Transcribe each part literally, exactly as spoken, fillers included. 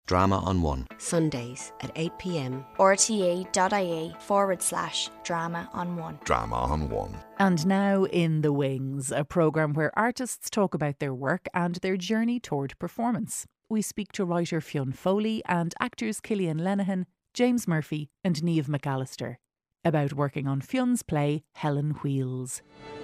Drama on One. Sundays at eight p.m. rte.ie forward slash drama on one. Drama on One. And now In the Wings, a programme where artists talk about their work and their journey toward performance. We speak to writer Fionn Foley and actors Cillian Lenihan, James Murphy and Niamh McAllister about working on Fionn's play Helen Wheels.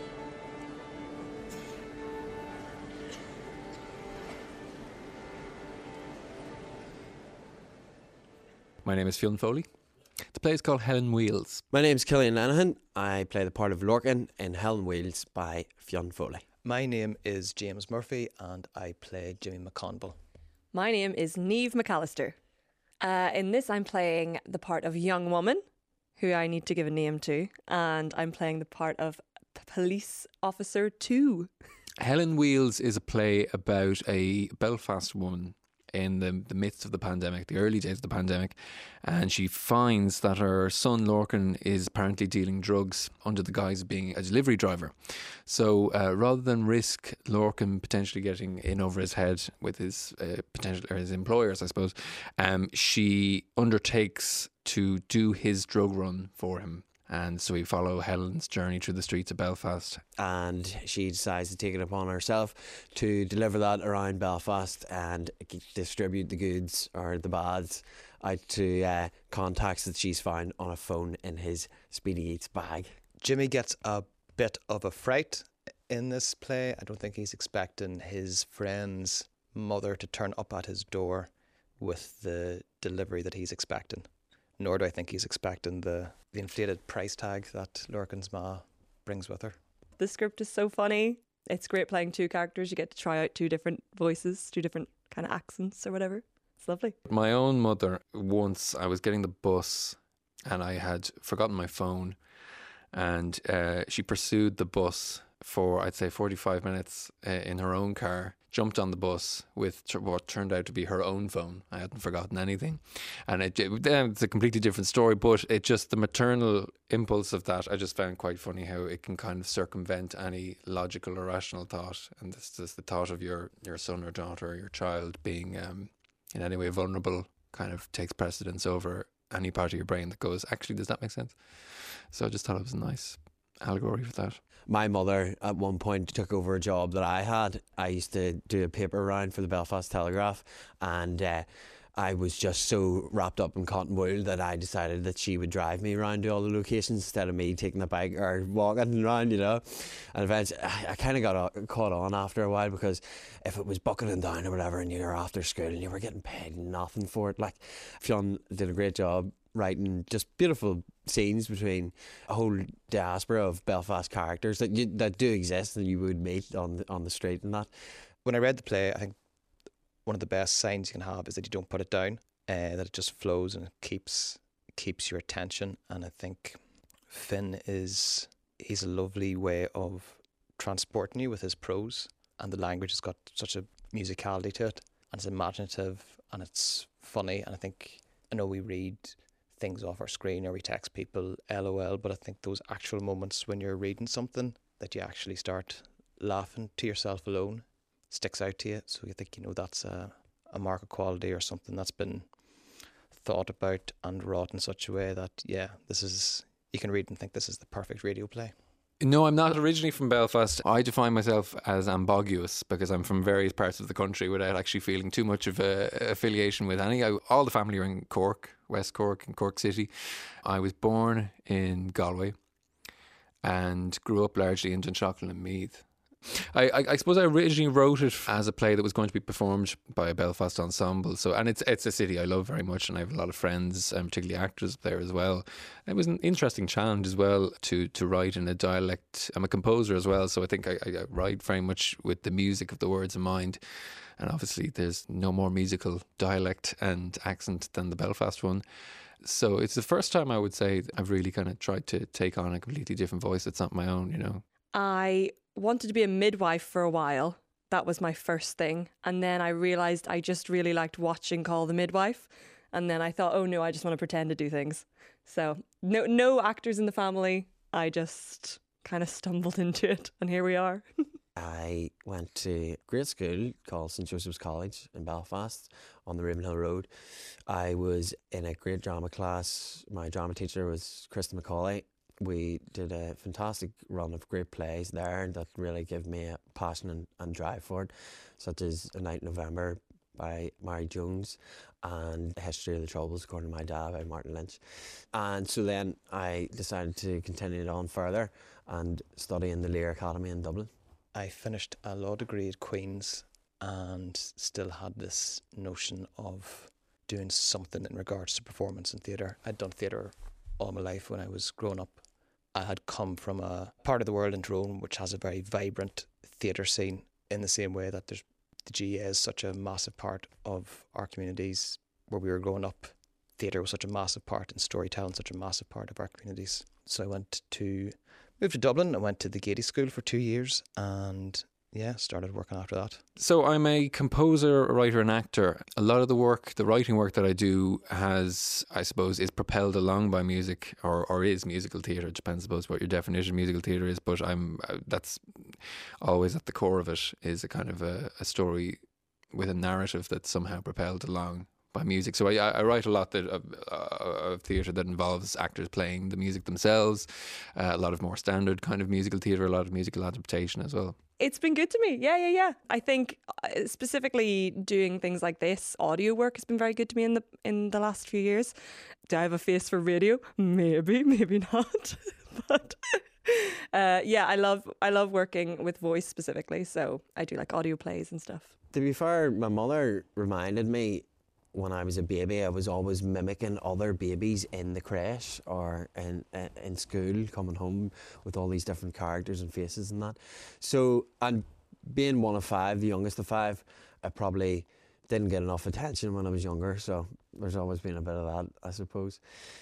My name is Fionn Foley. The play is called Helen Wheels. My name's Cillian Lenihan. I play the part of Lorcan in Helen Wheels by Fionn Foley. My name is James Murphy and I play Jimmy McConville. My name is Niamh McAllister. Uh, in this I'm playing the part of young woman, who I need to give a name to, and I'm playing the part of p- police officer two. Helen Wheels is a play about a Belfast woman in the, the midst of the pandemic, the early days of the pandemic, and she finds that her son Lorcan is apparently dealing drugs under the guise of being a delivery driver. So uh, rather than risk Lorcan potentially getting in over his head with his uh, potential or his employers, I suppose, um, she undertakes to do his drug run for him. And so we follow Helen's journey through the streets of Belfast. And she decides to take it upon herself to deliver that around Belfast and distribute the goods or the bads out to uh, contacts that she's found on a phone in his Speedy Eats bag. Jimmy gets a bit of a fright in this play. I don't think he's expecting his friend's mother to turn up at his door with the delivery that he's expecting. Nor do I think he's expecting the, the inflated price tag that Lorcan's ma brings with her. The script is so funny. It's great playing two characters. You get to try out two different voices, two different kind of accents or whatever. It's lovely. My own mother, once I was getting the bus and I had forgotten my phone, and uh, she pursued the bus for, I'd say, forty-five minutes uh, in her own car, jumped on the bus with t- what turned out to be her own phone. I hadn't forgotten anything. And it, it, it's a completely different story, but it just, the maternal impulse of that, I just found quite funny how it can kind of circumvent any logical or rational thought. And this is the thought of your, your son or daughter or your child being um, in any way vulnerable kind of takes precedence over any part of your brain that goes, actually, does that make sense? So I just thought it was a nice allegory for that. My mother at one point took over a job that I had. I used to do a paper round for the Belfast Telegraph, and uh, I was just so wrapped up in cotton wool that I decided that she would drive me around to all the locations instead of me taking the bike or walking around, you know. And eventually I, I kind of got uh, caught on after a while, because if it was buckling down or whatever and you were after school and you were getting paid nothing for it, like, Fionn did a great job writing just beautiful scenes between a whole diaspora of Belfast characters that you, that do exist and you would meet on the, on the street and that. When I read the play, I think one of the best signs you can have is that you don't put it down, uh, that it just flows and it keeps keeps your attention. And I think Finn is he's a lovely way of transporting you with his prose, and the language has got such a musicality to it, and it's imaginative and it's funny. And I think, I know we read things off our screen or we text people LOL, but I think those actual moments when you're reading something that you actually start laughing to yourself alone sticks out to you. So you think, you know, that's a, a mark of quality or something that's been thought about and wrought in such a way that, yeah, this is, you can read and think this is the perfect radio play. No, I'm not originally from Belfast. I define myself as ambiguous because I'm from various parts of the country without actually feeling too much of a affiliation with any. I, all the family are in Cork, West Cork and Cork City. I was born in Galway and grew up largely in Dunshaughlin and Meath. I, I, I suppose I originally wrote it as a play that was going to be performed by a Belfast ensemble. So, and it's it's a city I love very much, and I have a lot of friends, um, particularly actors there as well. It was an interesting challenge as well to to write in a dialect. I'm a composer as well, so I think I, I write very much with the music of the words in mind. And obviously, there's no more musical dialect and accent than the Belfast one. So it's the first time I would say I've really kind of tried to take on a completely different voice that's not my own, you know. I wanted to be a midwife for a while. That was my first thing. And then I realised I just really liked watching Call the Midwife. And then I thought, oh no, I just want to pretend to do things. So no, no actors in the family. I just kind of stumbled into it. And here we are. I went to grade school called St Joseph's College in Belfast on the Ravenhill Road. I was in a great drama class. My drama teacher was Krista McCauley. We did a fantastic run of great plays there that really gave me a passion and, and drive for it, such as A Night in November by Mary Jones and History of the Troubles, according to my dad, by Martin Lynch. And so then I decided to continue it on further and study in the Lear Academy in Dublin. I finished a law degree at Queen's and still had this notion of doing something in regards to performance and theatre. I'd done theatre all my life when I was growing up. I had come from a part of the world in Tyrone which has a very vibrant theatre scene, in the same way that there's the G A A is such a massive part of our communities where we were growing up. Theatre was such a massive part, and storytelling such a massive part of our communities. So I went to, moved to Dublin. I went to the Gaiety School for two years and yeah, started working after that. So I'm a composer, a writer and actor. A lot of the work, the writing work that I do has, I suppose, is propelled along by music or, or is musical theatre. It depends, I suppose, what your definition of musical theatre is, but I'm that's always at the core of it, is a kind of a, a story with a narrative that's somehow propelled along by music. So I, I write a lot that, of, of theatre that involves actors playing the music themselves, uh, a lot of more standard kind of musical theatre, a lot of musical adaptation as well. It's been good to me. Yeah, yeah, yeah. I think uh, specifically doing things like this, audio work has been very good to me in the in the last few years. Do I have a face for radio? Maybe, maybe not. But uh, yeah, I love I love working with voice specifically. So I do like audio plays and stuff. To be fair, my mother reminded me when I was a baby, I was always mimicking other babies in the creche or in, in in school, coming home with all these different characters and faces and that. So, and being one of five, the youngest of five, I probably didn't get enough attention when I was younger. So there's always been a bit of that, I suppose.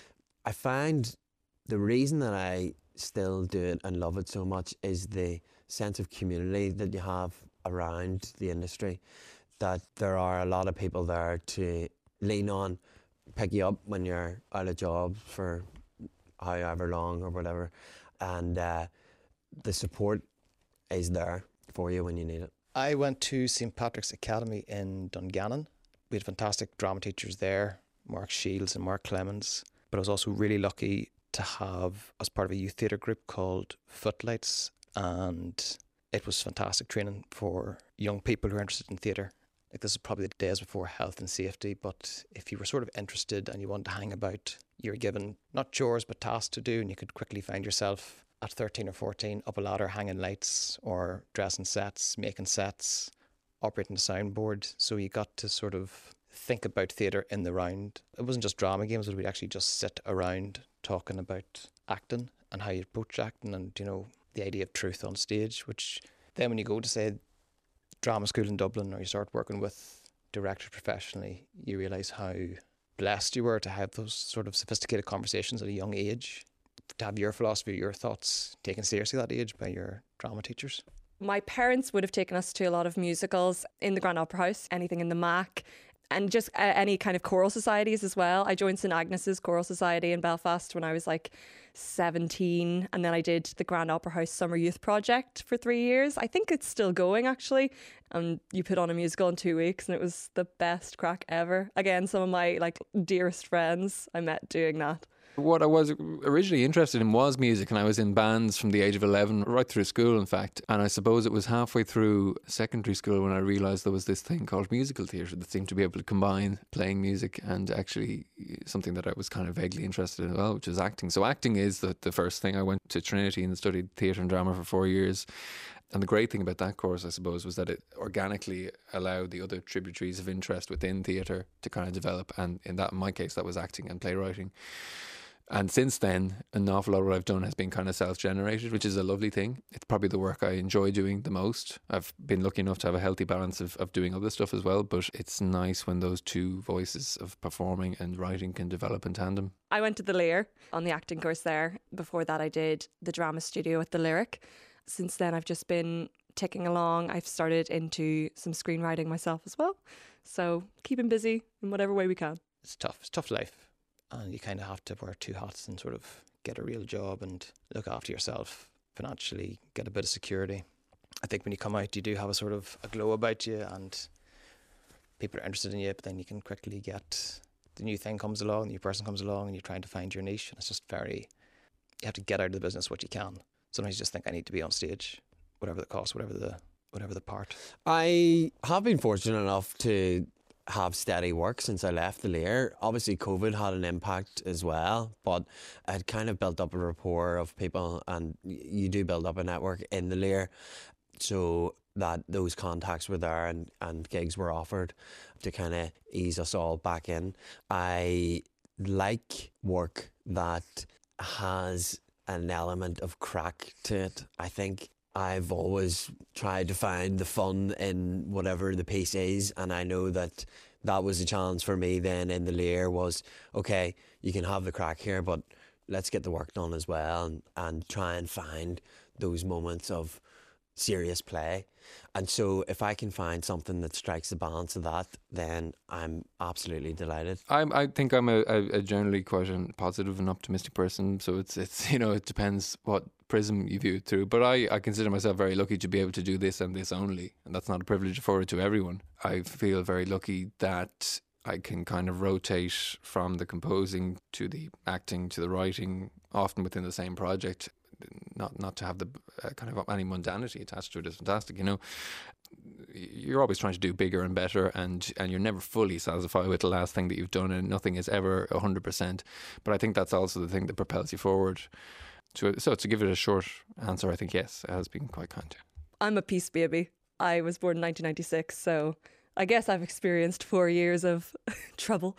I find the reason that I still do it and love it so much is the sense of community that you have around the industry. That there are a lot of people there to lean on, pick you up when you're out of job for however long or whatever, and uh, the support is there for you when you need it. I went to Saint Patrick's Academy in Dungannon. We had fantastic drama teachers there, Mark Shields and Mark Clemens, but I was also really lucky to have, as part of a youth theatre group called Footlights, and it was fantastic training for young people who are interested in theatre. Like, this is probably the days before health and safety, but if you were sort of interested and you wanted to hang about, you were given not chores but tasks to do, and you could quickly find yourself at thirteen or fourteen up a ladder hanging lights or dressing sets, making sets, operating a soundboard. So you got to sort of think about theatre in the round. It wasn't just drama games, but we'd actually just sit around talking about acting and how you approach acting and, you know, the idea of truth on stage, which then when you go to, say, drama school in Dublin, or you start working with directors professionally, you realise how blessed you were to have those sort of sophisticated conversations at a young age, to have your philosophy, your thoughts taken seriously at that age by your drama teachers. My parents would have taken us to a lot of musicals in the Grand Opera House, anything in the Mac, and just uh, any kind of choral societies as well. I joined St Agnes's Choral Society in Belfast when I was like seventeen, and then I did the Grand Opera House Summer Youth Project for three years. I think it's still going, actually. And you put on a musical in two weeks and it was the best crack ever. Again, some of my like dearest friends I met doing that. What I was originally interested in was music, and I was in bands from the age of eleven, right through school, in fact. And I suppose it was halfway through secondary school when I realised there was this thing called musical theatre that seemed to be able to combine playing music and actually something that I was kind of vaguely interested in as well, which is acting. So acting is the, the first thing. I went to Trinity and studied theatre and drama for four years. And the great thing about that course, I suppose, was that it organically allowed the other tributaries of interest within theatre to kind of develop. And in that, in my case, that was acting and playwriting. And since then, an awful lot of what I've done has been kind of self-generated, which is a lovely thing. It's probably the work I enjoy doing the most. I've been lucky enough to have a healthy balance of, of doing other stuff as well, but it's nice when those two voices of performing and writing can develop in tandem. I went to the Lear on the acting course there. Before that, I did the drama studio at the Lyric. Since then, I've just been ticking along. I've started into some screenwriting myself as well. So keeping busy in whatever way we can. It's tough. It's tough life. And you kind of have to wear two hats and sort of get a real job and look after yourself financially, get a bit of security. I think when you come out, you do have a sort of a glow about you, and people are interested in you, but then you can quickly get, the new thing comes along, the new person comes along, and you're trying to find your niche, and it's just very, you have to get out of the business what you can. Sometimes you just think, I need to be on stage, whatever the cost, whatever the whatever the part. I have been fortunate enough to have steady work since I left the Lear. Obviously COVID had an impact as well, but I'd kind of built up a rapport of people, and you do build up a network in the Lear, so that those contacts were there, and, and gigs were offered to kind of ease us all back in. I like work that has an element of crack to it. I think I've always tried to find the fun in whatever the piece is, and I know that that was a challenge for me then in the Lear was, okay, you can have the crack here, but let's get the work done as well, and, and try and find those moments of serious play. And so if I can find something that strikes the balance of that, then I'm absolutely delighted. I I think I'm a, a, a generally quite a positive and optimistic person, so it's it's you know, it depends what prism you view it through. But I, I consider myself very lucky to be able to do this and this only, and that's not a privilege afforded to everyone. I feel very lucky that I can kind of rotate from the composing to the acting to the writing, often within the same project. Not not to have the uh, kind of any mundanity attached to it is fantastic. You know, you're always trying to do bigger and better, and and you're never fully satisfied with the last thing that you've done, and nothing is ever a hundred percent. But I think that's also the thing that propels you forward. So, so to give it a short answer, I think yes, it has been quite kind. I'm a peace baby. I was born in nineteen ninety-six, so I guess I've experienced four years of trouble.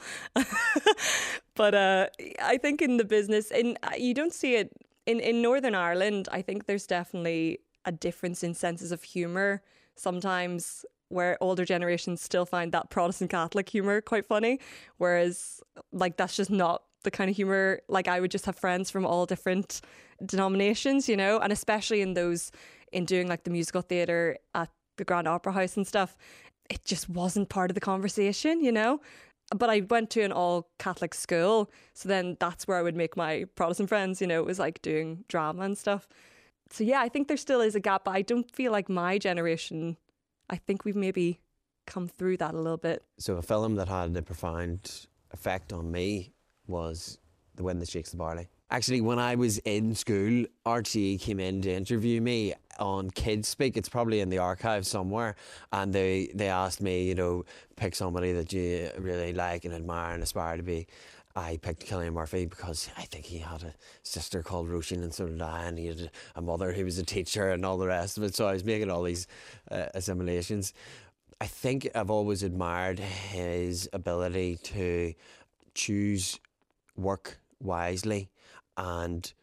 But uh, I think in the business, in you don't see it. In in Northern Ireland, I think there's definitely a difference in senses of humour sometimes, where older generations still find that Protestant Catholic humour quite funny, whereas like that's just not the kind of humour. Like I would just have friends from all different denominations, you know, and especially in those, in doing like the musical theatre at the Grand Opera House and stuff, it just wasn't part of the conversation, you know. But I went to an all Catholic school, so then that's where I would make my Protestant friends, you know, it was like doing drama and stuff. So yeah, I think there still is a gap, but I don't feel like my generation, I think we've maybe come through that a little bit. So a film that had a profound effect on me was The Wind That Shakes the Barley. Actually, when I was in school, R T E came in to interview me on Kids Speak. It's probably in the archive somewhere. And they, they asked me, you know, pick somebody that you really like and admire and aspire to be. I picked Cillian Murphy because I think he had a sister called Roisin, and so did I, and he had a mother who was a teacher and all the rest of it. So I was making all these uh, assimilations. I think I've always admired his ability to choose work wisely and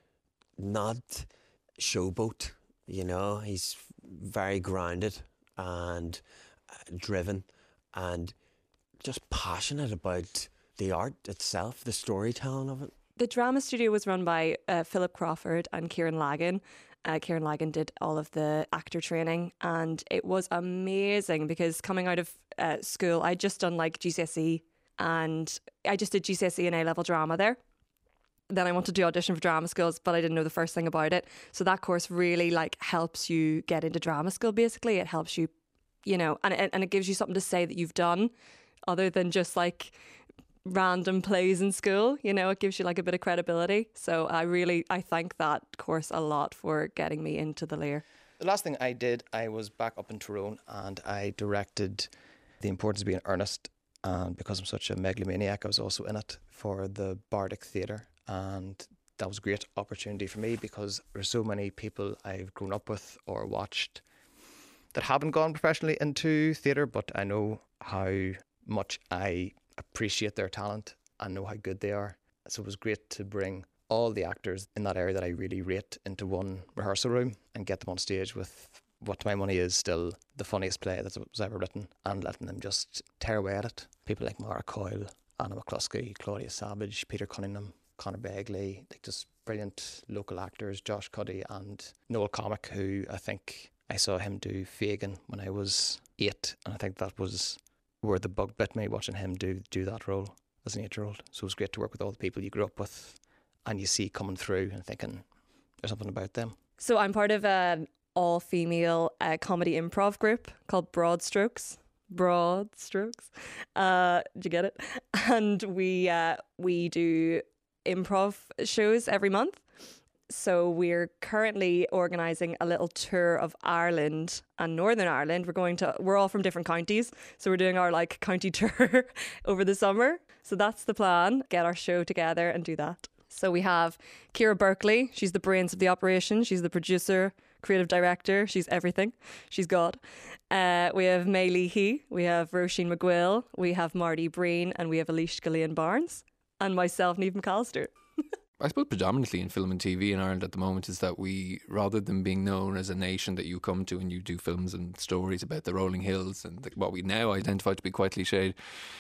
not showboat. You know, he's very grounded and driven and just passionate about the art itself, the storytelling of it. The drama studio was run by uh, Philip Crawford and Kieran Lagan. Uh, Kieran Lagan did all of the actor training, and it was amazing because coming out of uh, school, I'd just done like G C S E, and I just did G C S E and A-level drama there. Then I wanted to audition for drama schools, but I didn't know the first thing about it. So that course really like helps you get into drama school. Basically, it helps you, you know, and it, and it gives you something to say that you've done, other than just like random plays in school. You know, it gives you like a bit of credibility. So I really I thank that course a lot for getting me into the Lear. The last thing I did, I was back up in Tyrone and I directed The Importance of Being Earnest. And because I'm such a megalomaniac, I was also in it for the Bardic Theatre. And that was a great opportunity for me because there's so many people I've grown up with or watched that haven't gone professionally into theatre, but I know how much I appreciate their talent and know how good they are. So it was great to bring all the actors in that area that I really rate into one rehearsal room and get them on stage with what to my money is still the funniest play that was ever written, and letting them just tear away at it. People like Mara Coyle, Anna McCluskey, Claudia Savage, Peter Cunningham, Conor Begley, like just brilliant local actors, Josh Cuddy and Noel Comic, who I think I saw him do Fagin when I was eight, and I think that was where the bug bit me, watching him do do that role as an eight-year-old. So it was great to work with all the people you grew up with and you see coming through and thinking there's something about them. So I'm part of an all-female uh, comedy improv group called Broad Strokes. Broad Strokes. Uh, did you get it? And we uh, we do improv shows every month. So we're currently organising a little tour of Ireland and Northern Ireland. We're going to, we're all from different counties. So we're doing our like county tour over the summer. So that's the plan, get our show together and do that. So we have Ciara Berkeley. She's the brains of the operation. She's the producer, creative director. She's everything. She's God. Uh, we have May Leahy. We have Roisin McGuill. We have Marty Breen. And we have Alish Gillian Barnes. And myself, Niamh McAllister. I suppose predominantly in film and T V in Ireland at the moment is that we, rather than being known as a nation that you come to and you do films and stories about the rolling hills and the, what we now identify to be quite cliched,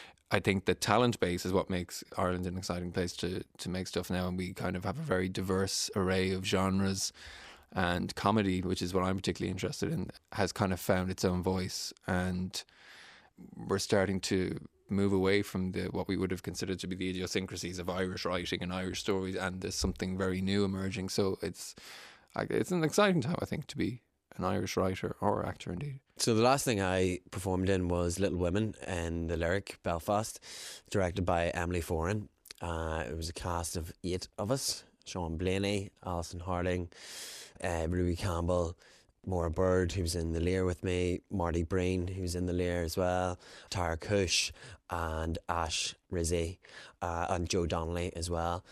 I think the talent base is what makes Ireland an exciting place to, to make stuff now. And we kind of have a very diverse array of genres, and comedy, which is what I'm particularly interested in, has kind of found its own voice. And we're starting to move away from the what we would have considered to be the idiosyncrasies of Irish writing and Irish stories, and there's something very new emerging. So it's it's an exciting time, I think, to be an Irish writer or actor indeed. So the last thing I performed in was Little Women in the Lyric, Belfast, directed by Emily Foran. Uh, it was a cast of eight of us: Sean Blaney, Alison Harding, uh, Ruby Campbell, Maura Bird, who was in the Lear with me, Marty Breen, who was in the Lear as well, Tara Cush, and Ash Rizzi, uh, and Joe Donnelly as well.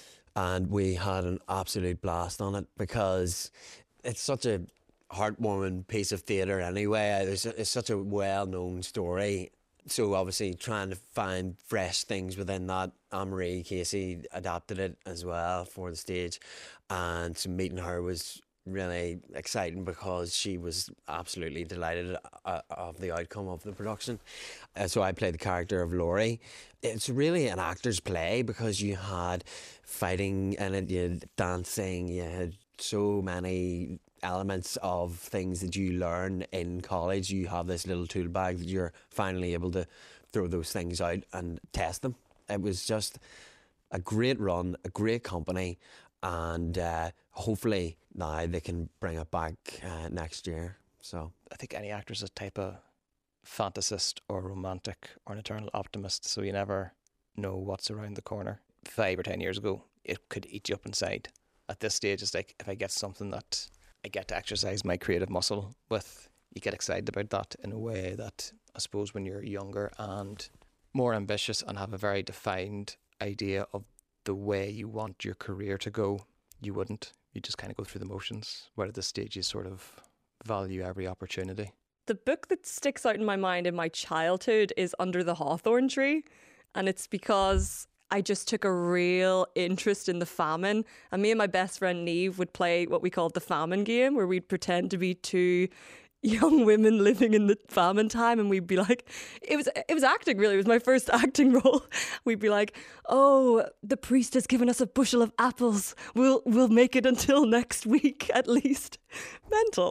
And we had an absolute blast on it because it's such a heartwarming piece of theatre anyway. It's, it's such a well-known story. So obviously trying to find fresh things within that. Anne-Marie Casey adapted it as well for the stage. And so meeting her was really exciting because she was absolutely delighted uh, of the outcome of the production. Uh, so I played the character of Laurie. It's really an actor's play because you had fighting in it, you had dancing, you had so many elements of things that you learn in college. You have this little tool bag that you're finally able to throw those things out and test them. It was just a great run, a great company, and uh, hopefully now they can bring it back uh, next year. So I think any actor's a type of fantasist or romantic or an eternal optimist, so you never know what's around the corner. Five or ten years ago, it could eat you up inside. At this stage, it's like if I get something that I get to exercise my creative muscle with, you get excited about that in a way that I suppose when you're younger and more ambitious and have a very defined idea of the way you want your career to go, you wouldn't. You just kind of go through the motions, where at this stage you sort of value every opportunity. The book that sticks out in my mind in my childhood is Under the Hawthorn Tree, and it's because I just took a real interest in the famine, and me and my best friend Niamh would play what we called the famine game, where we'd pretend to be two young women living in the famine time, and we'd be like, it was it was acting really, it was my first acting role. We'd be like, oh, the priest has given us a bushel of apples, we'll we'll make it until next week at least. Mental.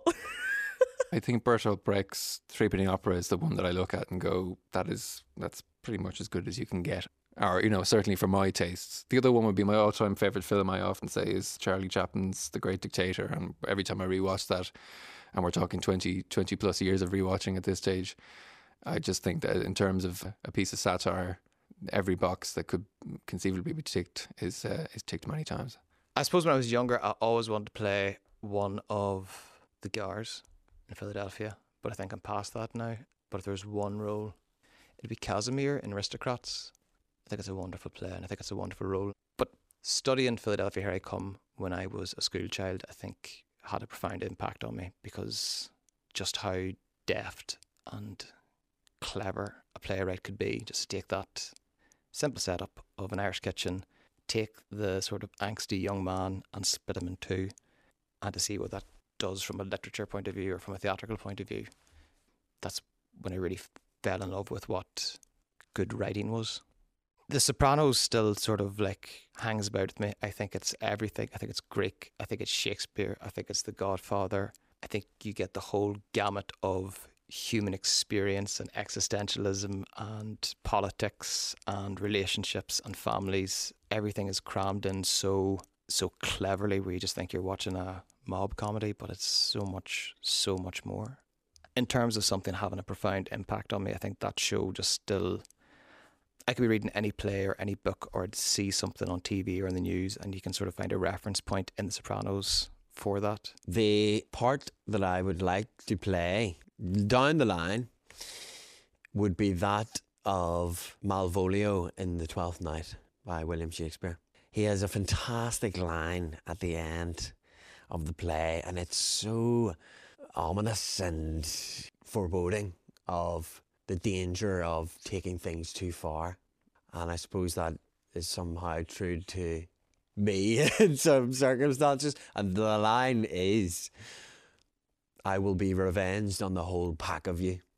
I think Bertolt Brecht's Three Penny Opera is the one that I look at and go, that is that's pretty much as good as you can get. Or, you know, certainly for my tastes. The other one would be my all-time favourite film, I often say, is Charlie Chaplin's The Great Dictator. And every time I rewatch that, and we're talking twenty, twenty plus years of rewatching at this stage, I just think that in terms of a piece of satire, every box that could conceivably be ticked is uh, is ticked many times. I suppose when I was younger, I always wanted to play one of the Gars in Philadelphia, but I think I'm past that now. But if there's one role, it'd be Casimir in Aristocrats. I think it's a wonderful play, and I think it's a wonderful role. But studying Philadelphia, Here I Come, when I was a school child, I think had a profound impact on me, because just how deft and clever a playwright could be. Just take that simple setup of an Irish kitchen, take the sort of angsty young man and split him in two, and to see what that does from a literature point of view or from a theatrical point of view. That's when I really fell in love with what good writing was. The Sopranos still sort of like hangs about with me. I think it's everything. I think it's Greek. I think it's Shakespeare. I think it's The Godfather. I think you get the whole gamut of human experience and existentialism and politics and relationships and families. Everything is crammed in so so cleverly where you just think you're watching a mob comedy, but it's so much, so much more. In terms of something having a profound impact on me, I think that show just still... I could be reading any play or any book or see something on T V or in the news, and you can sort of find a reference point in The Sopranos for that. The part that I would like to play down the line would be that of Malvolio in The Twelfth Night by William Shakespeare. He has a fantastic line at the end of the play, and it's so ominous and foreboding of the danger of taking things too far. And I suppose that is somehow true to me in some circumstances. And the line is, I will be revenged on the whole pack of you.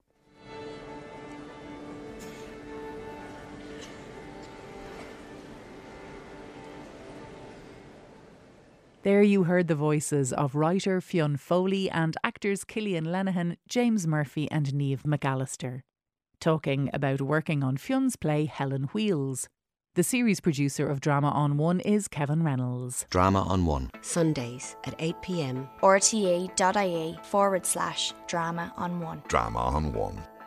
There you heard the voices of writer Fionn Foley and actors Cillian Lenihan, James Murphy and Niamh McAllister, talking about working on Fionn's play Helen Wheels. The series producer of Drama on One is Kevin Reynolds. Drama on One. Sundays at eight p m. R T E dot I E forward slash drama on one. Drama on One.